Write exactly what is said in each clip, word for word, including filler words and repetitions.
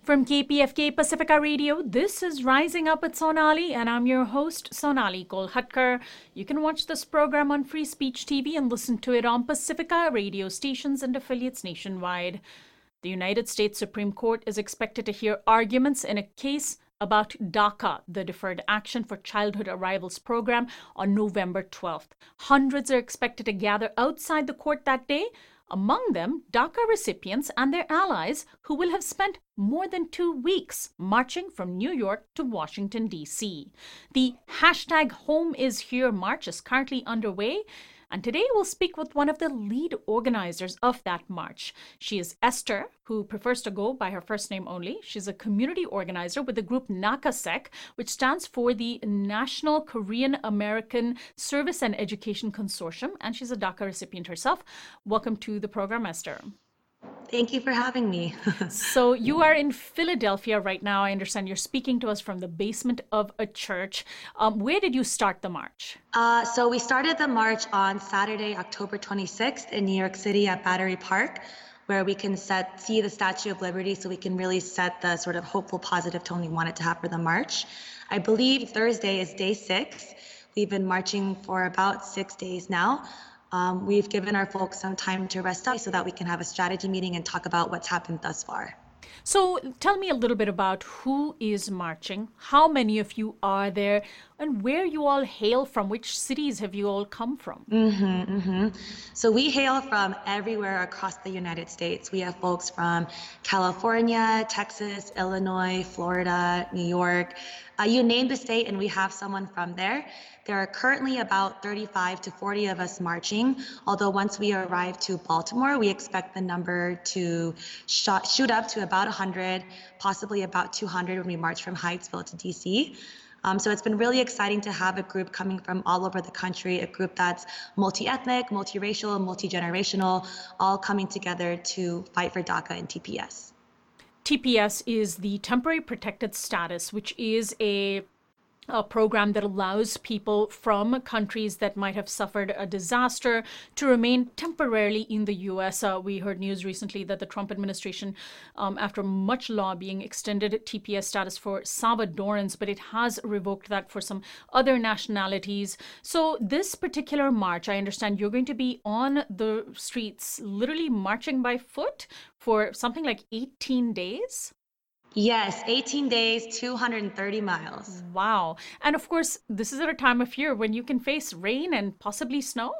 From K P F K Pacifica Radio, this is Rising Up with Sonali, and I'm your host, Sonali Kolhatkar. You can watch this program on Free Speech T V and listen to it on Pacifica radio stations and affiliates nationwide. The United States Supreme Court is expected to hear arguments in a case about DACA, the Deferred Action for Childhood Arrivals program, on November twelfth. Hundreds are expected to gather outside the court that day. Among them, DACA recipients and their allies who will have spent more than two weeks marching from New York to Washington, D C. The hashtag Home is Here march is currently underway, and today we'll speak with one of the lead organizers of that march. She is Esther, who prefers to go by her first name only. She's a community organizer with the group NAKASEC, which stands for the National Korean American Service and Education Consortium, and she's a DACA recipient herself. Welcome to the program, Esther. Thank you for having me. So you are in Philadelphia right now. I understand you're speaking to us from the basement of a church. Um, where did you start the march? Uh, so we started the march on Saturday, October twenty-sixth in New York City at Battery Park, where we can set see the Statue of Liberty, so we can really set the sort of hopeful, positive tone we wanted to have for the march. I believe Thursday is day six. We've been marching for about six days now. Um, we've given our folks some time to rest up so that we can have a strategy meeting and talk about what's happened thus far. So tell me a little bit about who is marching, how many of you are there, and where you all hail from. Which cities have you all come from? Mm-hmm, mm-hmm. So we hail from everywhere across the United States. We have folks from California, Texas, Illinois, Florida, New York. Uh, you name the state and we have someone from there. There are currently about thirty-five to forty of us marching, although once we arrive to Baltimore, we expect the number to shot, shoot up to about one hundred, possibly about two hundred when we march from Hyattsville to D C. Um, so it's been really exciting to have a group coming from all over the country, a group that's multi-ethnic, multiracial, multi-generational, all coming together to fight for DACA and T P S. T P S is the Temporary Protected Status, which is a a program that allows people from countries that might have suffered a disaster to remain temporarily in the U S. Uh, we heard news recently that the Trump administration, um, after much lobbying, extended T P S status for Salvadorans, but it has revoked that for some other nationalities. So this particular march, I understand you're going to be on the streets, literally marching by foot for something like eighteen days? Yes, eighteen days, two hundred thirty miles. Wow. And of course, this is at a time of year when you can face rain and possibly snow?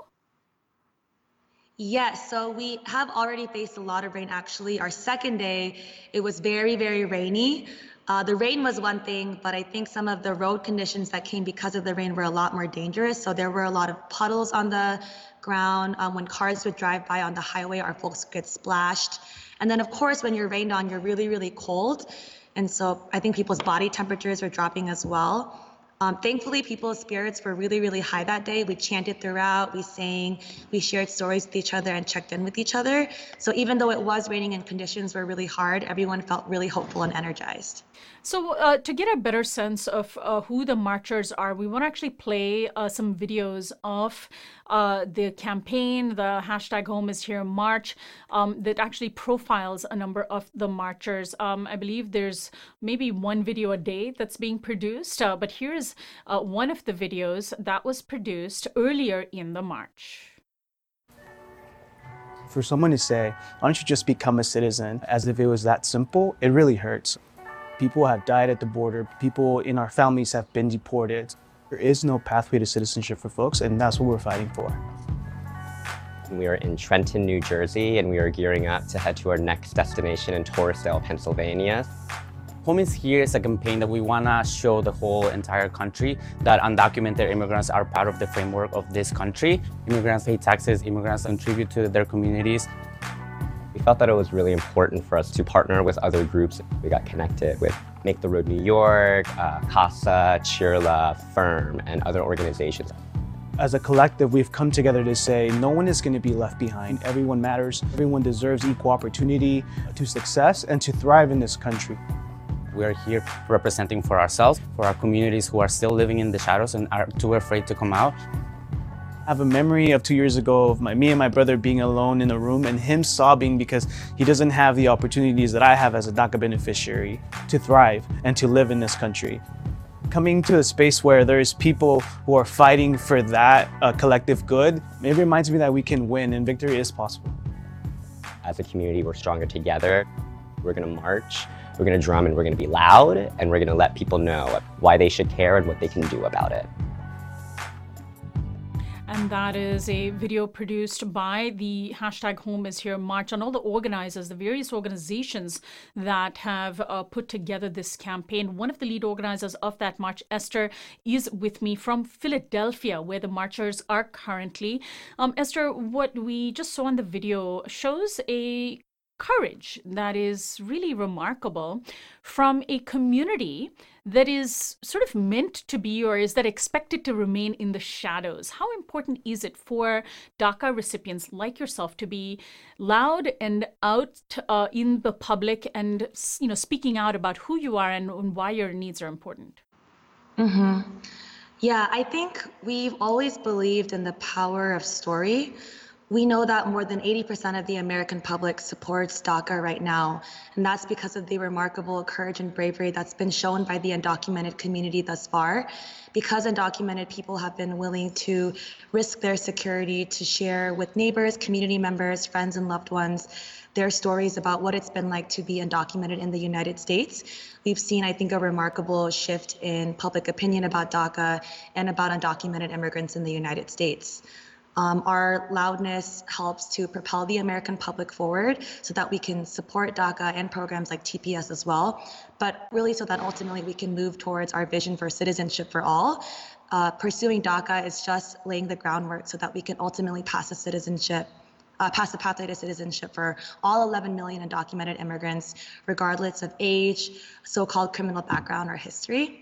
Yes, so we have already faced a lot of rain, actually. Our second day, it was very, very rainy. Uh, the rain was one thing, but I think some of the road conditions that came because of the rain were a lot more dangerous. So there were a lot of puddles on the ground. Um, when cars would drive by on the highway, our folks get splashed. And then, of course, when you're rained on, you're really, really cold. And so I think people's body temperatures were dropping as well. Um, thankfully, people's spirits were really, really high that day. We chanted throughout, we sang, we shared stories with each other and checked in with each other. So even though it was raining and conditions were really hard, everyone felt really hopeful and energized. So uh, to get a better sense of uh, who the marchers are, we want to actually play uh, some videos of uh, the campaign, the hashtag Home is Here march, um, that actually profiles a number of the marchers. Um, I believe there's maybe one video a day that's being produced, uh, but here's uh, one of the videos that was produced earlier in the march. For someone to say, why don't you just become a citizen, as if it was that simple, it really hurts. People have died at the border. People in our families have been deported. There is no pathway to citizenship for folks, and that's what we're fighting for. We are in Trenton, New Jersey, and we are gearing up to head to our next destination in Torresdale, Pennsylvania. Home is Here is a campaign that we want to show the whole entire country that undocumented immigrants are part of the framework of this country. Immigrants pay taxes, immigrants contribute to their communities. We felt that it was really important for us to partner with other groups. We got connected with Make the Road New York, uh, CASA, Cheerla, Firm, and other organizations. As a collective, we've come together to say no one is going to be left behind. Everyone matters. Everyone deserves equal opportunity to success and to thrive in this country. We are here representing for ourselves, for our communities who are still living in the shadows and are too afraid to come out. I have a memory of two years ago of my, me and my brother being alone in a room and him sobbing because he doesn't have the opportunities that I have as a DACA beneficiary to thrive and to live in this country. Coming to a space where there's people who are fighting for that uh, collective good, it reminds me that we can win and victory is possible. As a community, we're stronger together. We're gonna march, we're gonna drum, and we're gonna be loud, and we're gonna let people know why they should care and what they can do about it. And that is a video produced by the hashtag Home is Here March and all the organizers, the various organizations that have uh, put together this campaign. One of the lead organizers of that march, Esther, is with me from Philadelphia, where the marchers are currently. Um, Esther, what we just saw in the video shows a courage that is really remarkable from a community that is sort of meant to be, or is that expected to remain in the shadows. How important is it for DACA recipients like yourself to be loud and out uh, in the public and, you know, speaking out about who you are and, and why your needs are important? Mm-hmm. Yeah, I think we've always believed in the power of story. We know that more than eighty percent of the American public supports DACA right now, and that's because of the remarkable courage and bravery that's been shown by the undocumented community thus far. Because undocumented people have been willing to risk their security to share with neighbors, community members, friends, and loved ones their stories about what it's been like to be undocumented in the United States. We've seen, I think, a remarkable shift in public opinion about DACA and about undocumented immigrants in the United States. Um, our loudness helps to propel the American public forward so that we can support DACA and programs like T P S as well, but really so that ultimately we can move towards our vision for citizenship for all. Uh, pursuing DACA is just laying the groundwork so that we can ultimately pass a citizenship, uh, pass the pathway to citizenship for all eleven million undocumented immigrants, regardless of age, so-called criminal background, or history.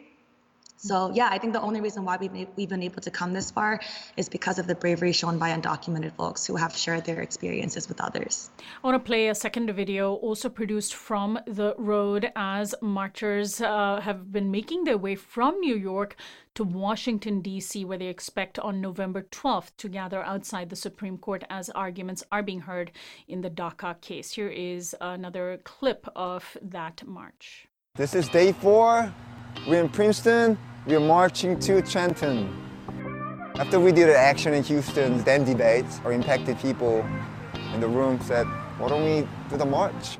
So yeah, I think the only reason why we've, we've been able to come this far is because of the bravery shown by undocumented folks who have shared their experiences with others. I want to play a second video also produced from the road as marchers uh, have been making their way from New York to Washington, D C, where they expect on November twelfth to gather outside the Supreme Court as arguments are being heard in the DACA case. Here is another clip of that march. This is day four. We're in Princeton, we're marching to Trenton. After we did an action in Houston, then debate, our impacted people in the room said, why don't we do the march?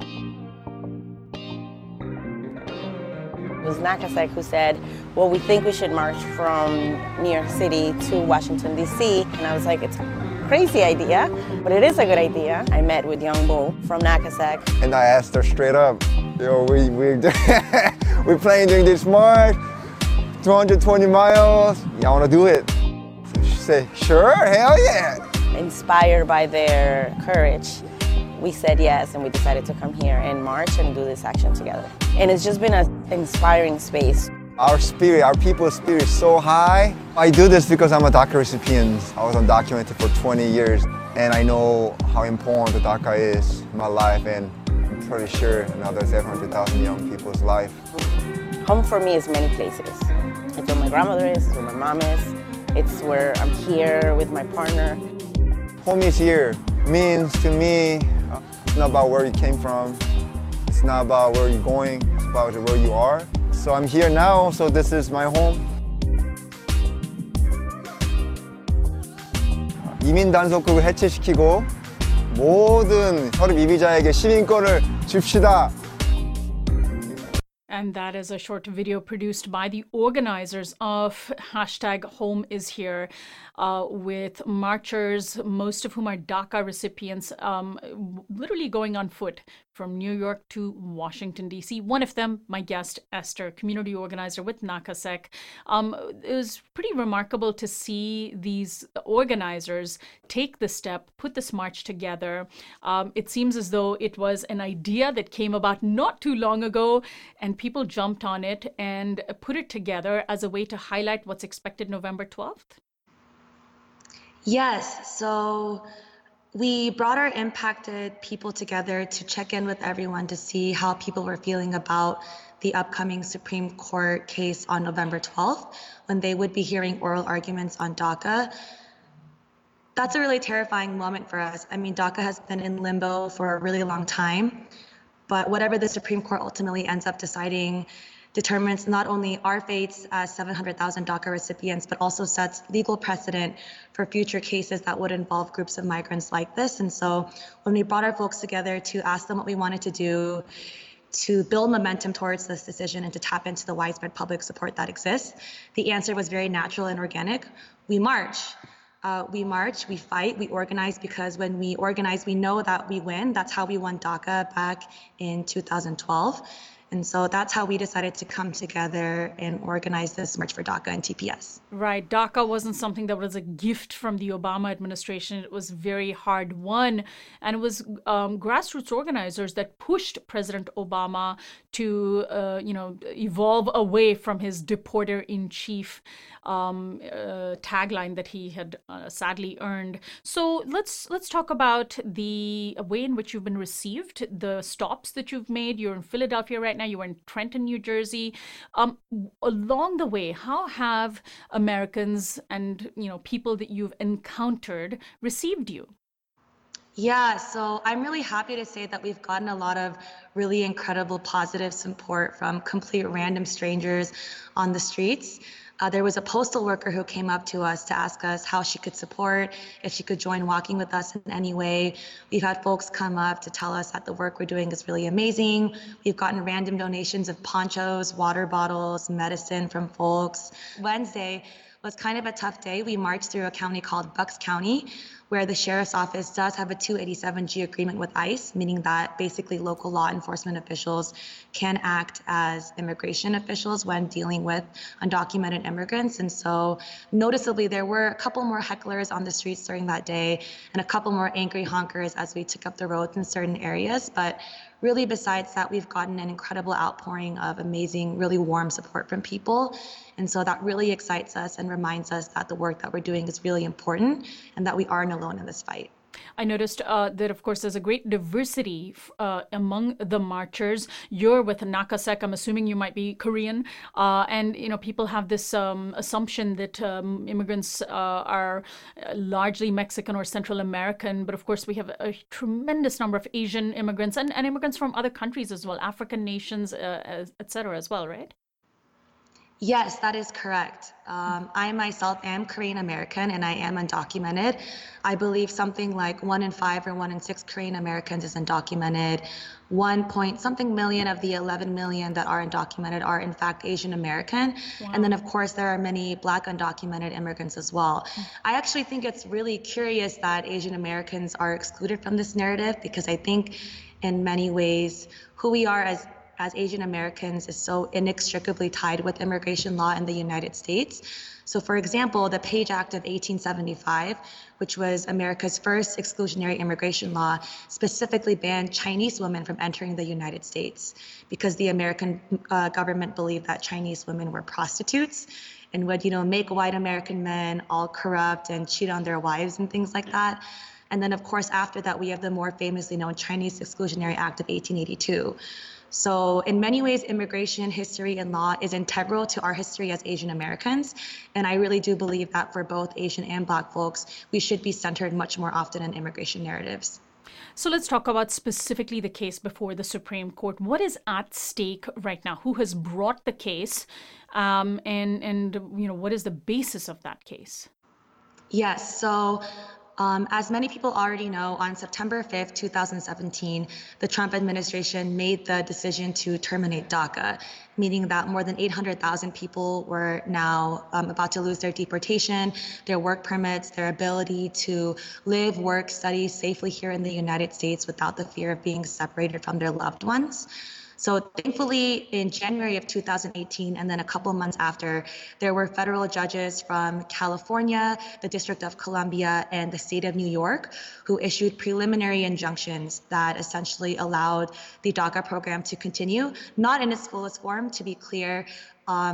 It was NACASEC who said, well, we think we should march from New York City to Washington, D C. And I was like, it's a crazy idea, but it is a good idea. I met with Young Bo from NACASEC. And I asked her straight up, yo, we, we, we're planning doing this march, two hundred twenty miles, y'all wanna do it? So she said, sure, hell yeah. Inspired by their courage, we said yes, and we decided to come here and march and do this action together. And it's just been an inspiring space. Our spirit, our people's spirit is so high. I do this because I'm a DACA recipient. I was undocumented for twenty years, and I know how important the DACA is in my life, and I'm pretty sure another seven hundred thousand young people's life. Home for me is many places. It's where my grandmother is, it's where my mom is, it's where I'm here with my partner. Home is here means to me, it's not about where you came from, it's not about where you're going, it's about where you are. So I'm here now, so this is my home. 이민 단속국을 해체시키고 모든 혈입 이비자에게 시민권을 줍시다. And that is a short video produced by the organizers of hashtag Home is Here, uh, with marchers, most of whom are DACA recipients, um, literally going on foot from New York to Washington, D C. One of them, my guest, Esther, community organizer with NACASEC. Um, it was pretty remarkable to see these organizers take the step, put this march together. Um, it seems as though it was an idea that came about not too long ago, and people jumped on it and put it together as a way to highlight what's expected November twelfth. Yes, so we brought our impacted people together to check in with everyone to see how people were feeling about the upcoming Supreme Court case on November twelfth, when they would be hearing oral arguments on DACA. That's a really terrifying moment for us. I mean, DACA has been in limbo for a really long time, but whatever the Supreme Court ultimately ends up deciding determines not only our fates as seven hundred thousand DACA recipients, but also sets legal precedent for future cases that would involve groups of migrants like this. And so when we brought our folks together to ask them what we wanted to do, to build momentum towards this decision and to tap into the widespread public support that exists, the answer was very natural and organic. We march. Uh, we march, we fight, we organize, because when we organize, we know that we win. That's how we won DACA back in two thousand twelve. And so that's how we decided to come together and organize this March for DACA and T P S. Right. DACA wasn't something that was a gift from the Obama administration. It was very hard won. And it was um, grassroots organizers that pushed President Obama to, uh, you know, evolve away from his deporter-in-chief um, uh, tagline that he had uh, sadly earned. So let's let's talk about the way in which you've been received, the stops that you've made. You're in Philadelphia right now. You were in Trenton, New Jersey. Um, along the way, how have Americans and, you know, people that you've encountered received you? Yeah, so I'm really happy to say that we've gotten a lot of really incredible positive support from complete random strangers on the streets. Uh, there was a postal worker who came up to us to ask us how she could support, if she could join walking with us in any way. We've had folks come up to tell us that the work we're doing is really amazing. We've gotten random donations of ponchos, water bottles, medicine from folks. Wednesday was kind of a tough day. We marched through a county called Bucks County, where the sheriff's office does have a two eighty-seven G agreement with ICE, meaning that basically local law enforcement officials can act as immigration officials when dealing with undocumented immigrants. And so noticeably, there were a couple more hecklers on the streets during that day and a couple more angry honkers as we took up the roads in certain areas. But really, besides that, we've gotten an incredible outpouring of amazing, really warm support from people. And so that really excites us and reminds us that the work that we're doing is really important and that we aren't alone in this fight. I noticed uh, that, of course, there's a great diversity uh, among the marchers. You're with Nakasek. I'm assuming you might be Korean. Uh, and, you know, people have this um, assumption that um, immigrants uh, are largely Mexican or Central American. But, of course, we have a tremendous number of Asian immigrants and, and immigrants from other countries as well, African nations, uh, et cetera as well, right? Yes, that is correct. Um, I myself am Korean American and I am undocumented. I believe something like one in five or one in six Korean Americans is undocumented. One point something million of the eleven million that are undocumented are in fact Asian American. Wow. And then of course there are many Black undocumented immigrants as well. Mm. I actually think it's really curious that Asian Americans are excluded from this narrative, because I think in many ways who we are as as Asian Americans is so inextricably tied with immigration law in the United States. So for example, the Page Act of eighteen seventy-five, which was America's first exclusionary immigration law, specifically banned Chinese women from entering the United States because the American uh, government believed that Chinese women were prostitutes and would, you know, make white American men all corrupt and cheat on their wives and things like that. And then of course, after that, we have the more famously known Chinese Exclusionary Act of eighteen eighty-two. So in many ways, immigration history and law is integral to our history as Asian Americans. And I really do believe that for both Asian and Black folks, we should be centered much more often in immigration narratives. So let's talk about specifically the case before the Supreme Court. What is at stake right now? Who has brought the case? Um, and, and, you know, what is the basis of that case? Yes, so Um, as many people already know, on September fifth, two thousand seventeen, the Trump administration made the decision to terminate DACA, meaning that more than eight hundred thousand people were now um, about to lose their deportation, their work permits, their ability to live, work, study safely here in the United States without the fear of being separated from their loved ones. So thankfully, in January of two thousand eighteen, and then a couple of months after, there were federal judges from California, the District of Columbia, and the state of New York who issued preliminary injunctions that essentially allowed the DACA program to continue, not in its fullest form, to be clear. Um,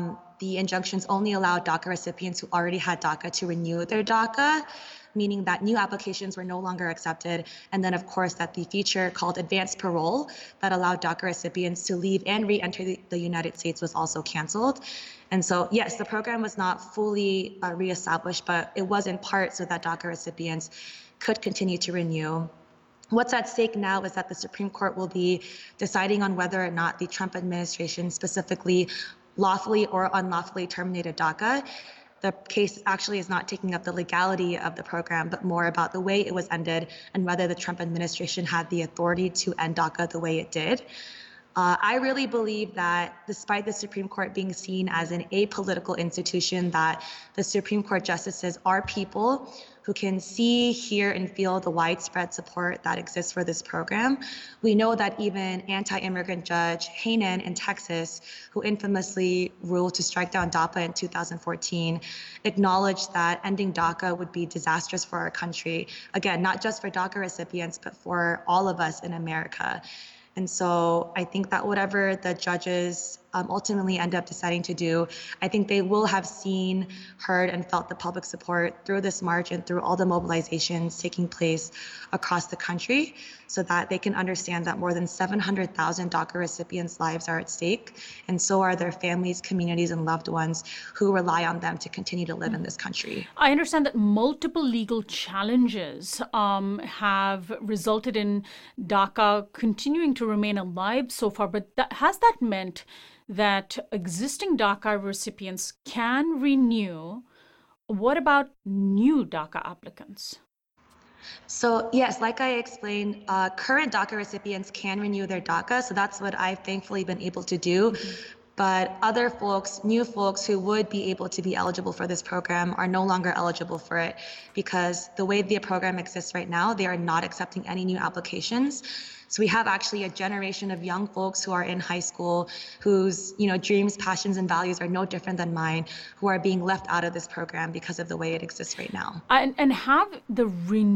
the injunctions only allowed DACA recipients who already had DACA to renew their DACA, meaning that new applications were no longer accepted. And then, of course, that the feature called advanced parole that allowed DACA recipients to leave and re-enter the, the United States was also canceled. And so, yes, the program was not fully uh, reestablished, but it was in part so that DACA recipients could continue to renew. What's at stake now is that the Supreme Court will be deciding on whether or not the Trump administration specifically lawfully or unlawfully terminated DACA. The case actually is not taking up the legality of the program, but more about the way it was ended and whether the Trump administration had the authority to end DACA the way it did. Uh, I really believe that despite the Supreme Court being seen as an apolitical institution, that the Supreme Court justices are people who can see, hear, and feel the widespread support that exists for this program. We know that even anti-immigrant Judge Hanen in Texas, who infamously ruled to strike down DAPA in two thousand fourteen, acknowledged that ending DACA would be disastrous for our country. Again, not just for DACA recipients, but for all of us in America. And so I think that whatever the judges um, ultimately end up deciding to do, I think they will have seen, heard, and felt the public support through this march and through all the mobilizations taking place across the country, so that they can understand that more than seven hundred thousand DACA recipients' lives are at stake, and so are their families, communities, and loved ones who rely on them to continue to live in this country. I understand that multiple legal challenges um, have resulted in DACA continuing to remain alive so far, but that, has that meant that existing DACA recipients can renew? What about new DACA applicants? So yes, like I explained, uh, current DACA recipients can renew their DACA. So that's what I've thankfully been able to do. Mm-hmm. But other folks, new folks who would be able to be eligible for this program are no longer eligible for it, because the way the program exists right now, they are not accepting any new applications. So we have actually a generation of young folks who are in high school, whose you know dreams, passions, and values are no different than mine, who are being left out of this program because of the way it exists right now. And, and have the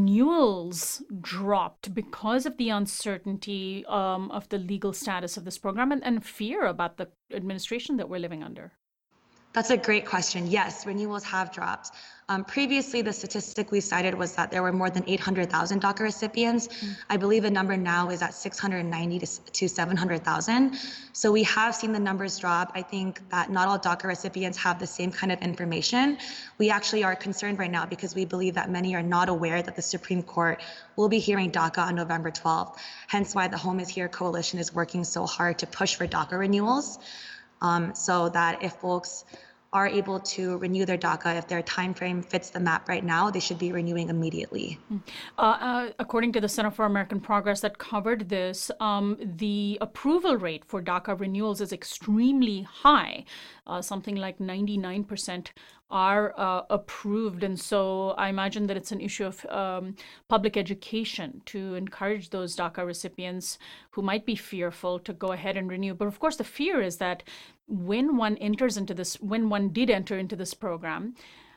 renewals dropped because of the uncertainty um, of the legal status of this program and, and fear about the administration that we're living under? That's a great question. Yes, renewals have dropped. Um, previously, the statistic we cited was that there were more than eight hundred thousand DACA recipients. Mm. I believe the number now is at six hundred ninety to seven hundred thousand. So we have seen the numbers drop. I think that not all DACA recipients have the same kind of information. We actually are concerned right now because we believe that many are not aware that the Supreme Court will be hearing DACA on November twelfth. Hence why the Home is Here coalition is working so hard to push for DACA renewals, um, so that if folks are able to renew their DACA, if their time frame fits the map right now, they should be renewing immediately. Uh, uh, according to the Center for American Progress that covered this, um, the approval rate for DACA renewals is extremely high. Uh, something like ninety-nine percent are uh, approved. And so I imagine that it's an issue of um, public education to encourage those DACA recipients who might be fearful to go ahead and renew. But of course, the fear is that when one enters into this, when one did enter into this program,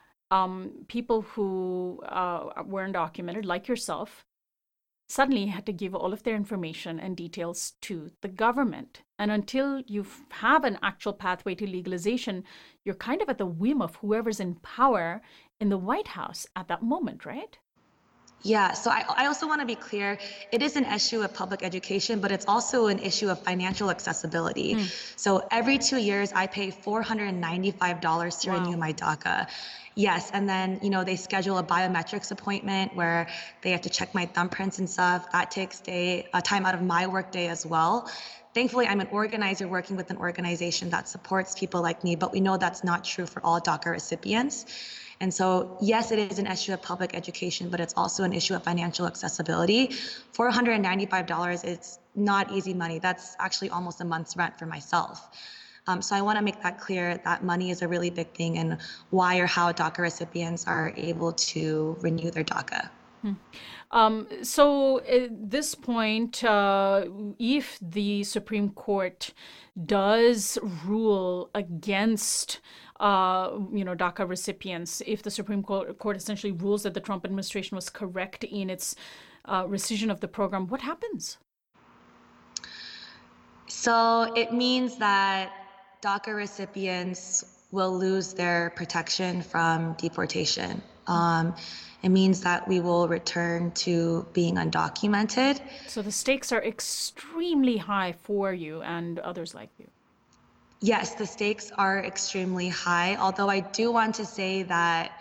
um, people who uh, were undocumented, like yourself, suddenly had to give all of their information and details to the government. And until you have an actual pathway to legalization, you're kind of at the whim of whoever's in power in the White House at that moment, right? Yeah, so I, I also want to be clear, it is an issue of public education, but it's also an issue of financial accessibility. Mm. So every two years, I pay four hundred ninety-five dollars to wow. renew my DACA. Yes, and then, you know, they schedule a biometrics appointment where they have to check my thumbprints and stuff. That takes day, uh, time out of my work day as well. Thankfully, I'm an organizer working with an organization that supports people like me, but we know that's not true for all DACA recipients. And so, yes, it is an issue of public education, but it's also an issue of financial accessibility. four hundred ninety-five dollars is not easy money. That's actually almost a month's rent for myself. Um, so I want to make that clear, that money is a really big thing in why or how DACA recipients are able to renew their DACA. Hmm. Um, so at this point, uh, if the Supreme Court does rule against Uh, you know, DACA recipients, if the Supreme Court, Court essentially rules that the Trump administration was correct in its uh, rescission of the program, what happens? So it means that DACA recipients will lose their protection from deportation. Um, it means that we will return to being undocumented. So the stakes are extremely high for you and others like you. Yes, the stakes are extremely high, although I do want to say that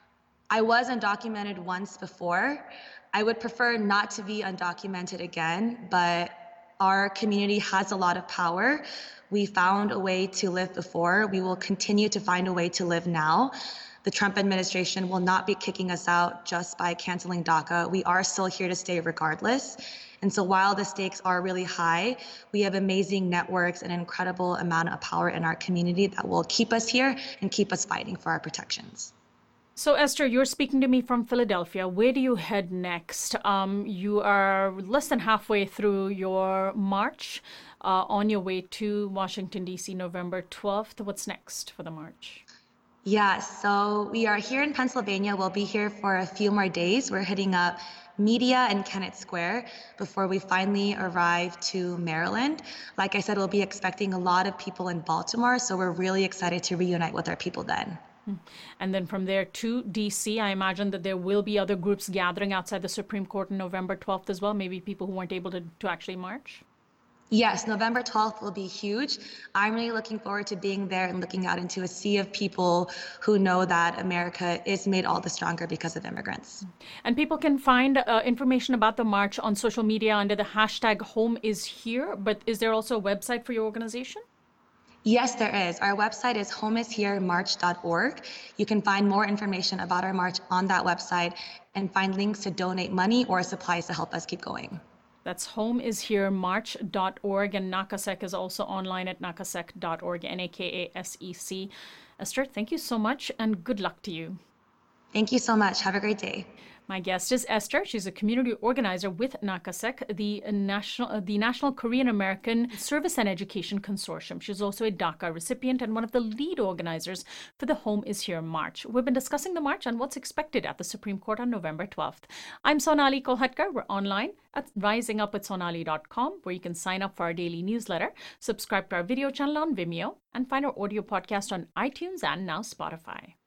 I was undocumented once before. I would prefer not to be undocumented again, but our community has a lot of power. We found a way to live before. We will continue to find a way to live now. The Trump administration will not be kicking us out just by canceling DACA. We are still here to stay regardless. And so while the stakes are really high, we have amazing networks and an incredible amount of power in our community that will keep us here and keep us fighting for our protections. So Esther, you're speaking to me from Philadelphia. Where do you head next? Um, you are less than halfway through your march uh, on your way to Washington, D C, November twelfth. What's next for the march? Yeah, so we are here in Pennsylvania. We'll be here for a few more days. We're hitting up Media and Kennett Square before we finally arrive to Maryland. Like I said, we'll be expecting a lot of people in Baltimore, so we're really excited to reunite with our people then. And then from there to D C, I imagine that there will be other groups gathering outside the Supreme Court on November twelfth as well, maybe people who weren't able to, to actually march? Yes, November twelfth will be huge. I'm really looking forward to being there and looking out into a sea of people who know that America is made all the stronger because of immigrants. And people can find uh, information about the march on social media under the hashtag Home is Here, but is there also a website for your organization? Yes, there is. Our website is home is here march dot org. You can find more information about our march on that website and find links to donate money or supplies to help us keep going. That's home is here march dot org, and NAKASEC is also online at nakasec dot org, N A K A S E C. Esther, thank you so much and good luck to you. Thank you so much. Have a great day. My guest is Esther. She's a community organizer with NAKASEC, the National, uh, the National Korean American Service and Education Consortium. She's also a DACA recipient and one of the lead organizers for the Home is Here March. We've been discussing the march and what's expected at the Supreme Court on November twelfth. I'm Sonali Kolhatkar. We're online at rising up with sonali dot com, where you can sign up for our daily newsletter, subscribe to our video channel on Vimeo, and find our audio podcast on iTunes and now Spotify.